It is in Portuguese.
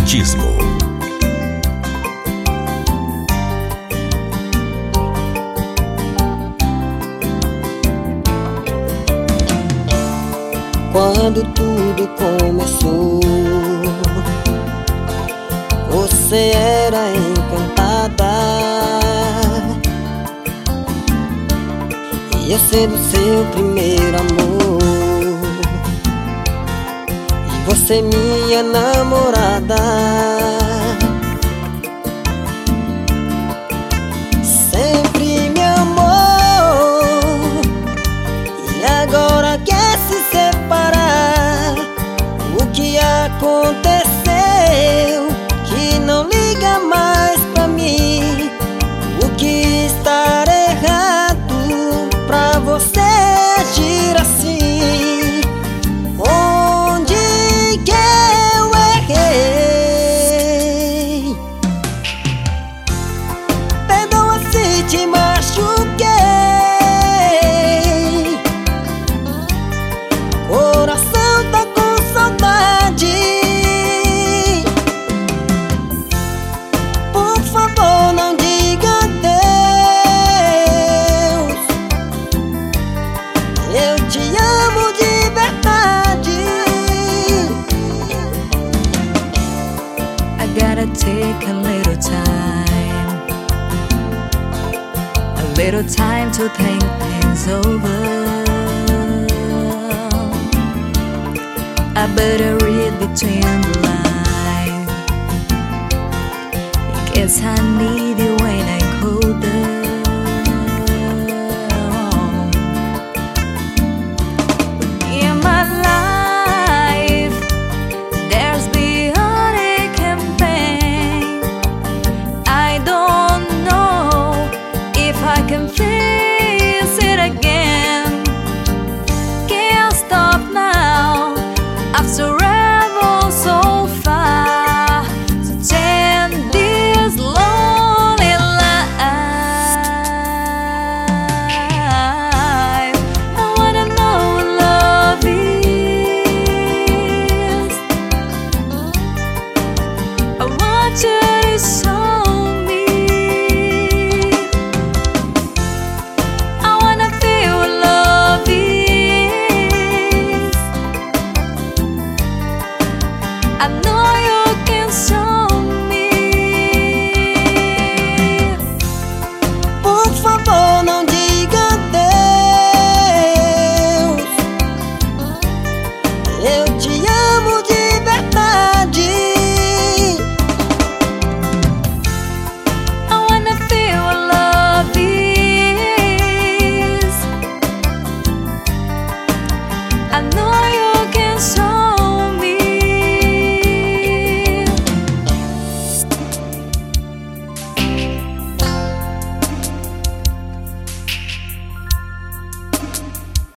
Romantismo. Quando tudo começou, você era encantada, ia sendo seu primeiro amor, e você minha namorada. Sempre me amou, e agora quer se separar. O que aconteceu? Que não liga mais pra mim. O que está errado pra você agir assim? Onde que eu errei? Perdoa se te machuquei. Coração tá com saudade. Por favor, não diga adeus. Eu te amo de verdade. I gotta take a little time to think things over. I better read between the lines, in case I need you when I colder. In my life, there's been heartache and pain. I don't know if I can face it again. Can't stop now. I've traveled so far to change this lonely life. I wanna know what love is. I want you to show me. I wanna feel what love is. I know you